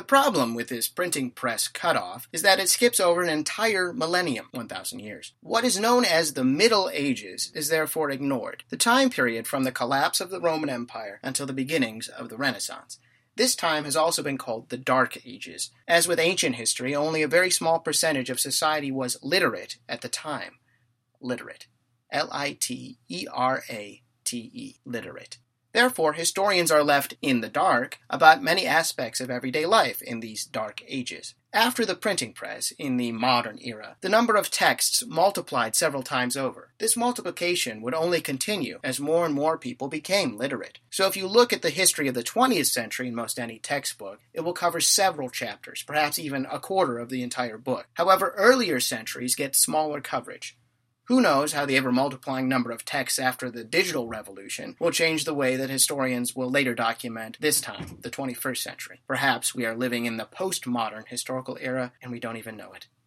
problem with this printing press cutoff is that it skips over an entire millennium, 1,000 years. What is known as the Middle Ages is therefore ignored, the time period from the collapse of the Roman Empire until the beginnings of the Renaissance. This time has also been called the Dark Ages. As with ancient history, only a very small percentage of society was literate at the time. Literate. Literate. Literate. Therefore, historians are left in the dark about many aspects of everyday life in these Dark Ages. After the printing press, in the modern era, the number of texts multiplied several times over. This multiplication would only continue as more and more people became literate. So if you look at the history of the 20th century in most any textbook, it will cover several chapters, perhaps even a quarter of the entire book. However, earlier centuries get smaller coverage. Who knows how the ever-multiplying number of texts after the digital revolution will change the way that historians will later document this time, the 21st century. Perhaps we are living in the postmodern historical era and we don't even know it.